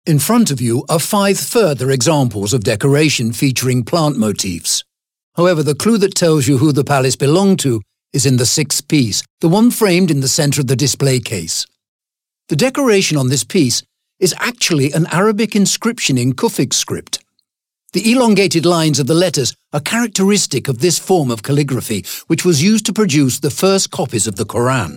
In front of you are 5 further examples of decoration featuring plant motifs. However, the clue that tells you who the palace belonged to is in the 6th piece, the one framed in the centre of the display case. The decoration on this piece is actually an Arabic inscription in Kufic script. The elongated lines of the letters are characteristic of this form of calligraphy, which was used to produce the first copies of the Quran.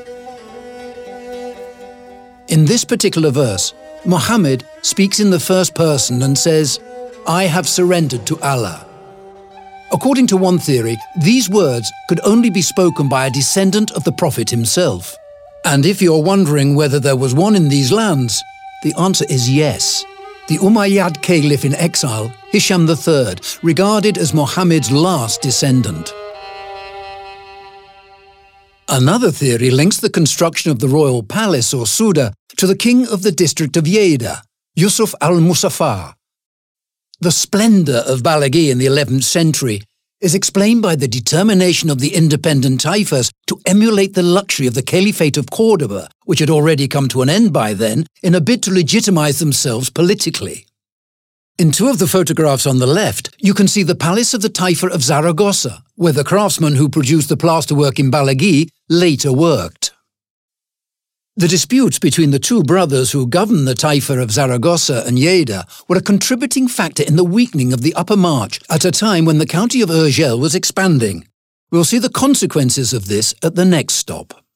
In this particular verse, Muhammad speaks in the first person and says, "I have surrendered to Allah." According to one theory, these words could only be spoken by a descendant of the Prophet himself. And if you're wondering whether there was one in these lands, the answer is yes. The Umayyad Caliph in exile, Hisham III, regarded as Muhammad's last descendant. Another theory links the construction of the royal palace or Suda to the king of the district of Yeda, Yusuf al-Musaffar. The splendour of Balaghi in the 11th century is explained by the determination of the independent Taifas to emulate the luxury of the Caliphate of Cordoba, which had already come to an end by then, in a bid to legitimize themselves politically. In 2 of the photographs on the left, you can see the palace of the Taifa of Zaragoza, where the craftsman who produced the plasterwork in Balaghi later worked. The disputes between the 2 brothers who governed the Taifa of Zaragoza and Lleida were a contributing factor in the weakening of the Upper March at a time when the county of Urgell was expanding. We'll see the consequences of this at the next stop.